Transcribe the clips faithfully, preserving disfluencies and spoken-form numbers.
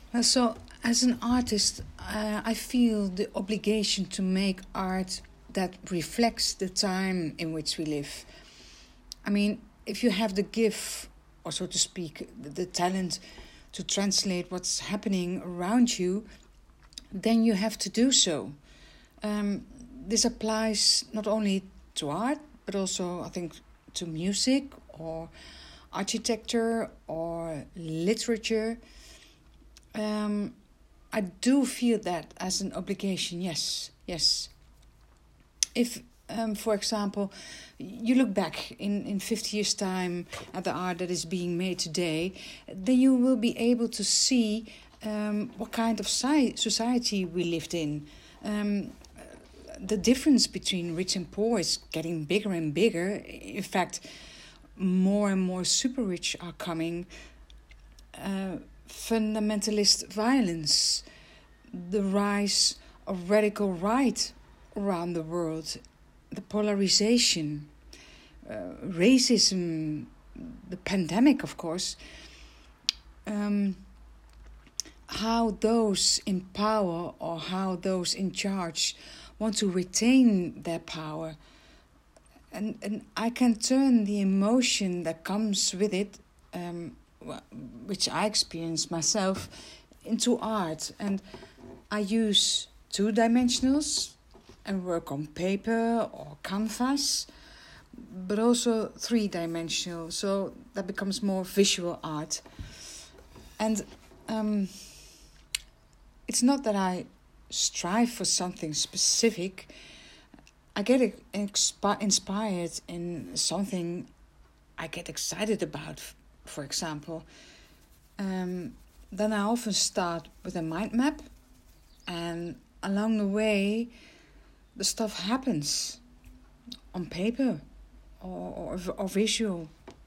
Well, so as an artist, uh, I feel the obligation to make art that reflects the time in which we live. I mean, if you have the gift, or so to speak, the, the talent to translate what's happening around you, then you have to do so. Um, this applies not only to art, but also, I think, to music or architecture or literature. Um, I do feel that as an obligation, yes, yes. If, um, for example, you look back in, in fifty years' time at the art that is being made today, then you will be able to see um, what kind of si- society we lived in. Um, the difference between rich and poor is getting bigger and bigger. In fact, more and more super rich are coming. Uh, fundamentalist violence, the rise of radical right around the world, the polarization, uh, racism, the pandemic, of course, um, how those in power or how those in charge want to retain their power. And, and I can turn the emotion that comes with it, um, which I experience myself, into art. And I use two dimensionals and work on paper or canvas, but also three dimensional, so that becomes more visual art. And um, it's not that I strive for something specific. I get expi- inspired in something I get excited about, for example. Um, then I often start with a mind map, and along the way, the stuff happens on paper or, or, or visual.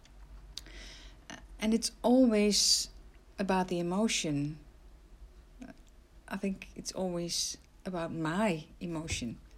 And it's always about the emotion. I think it's always about my emotion.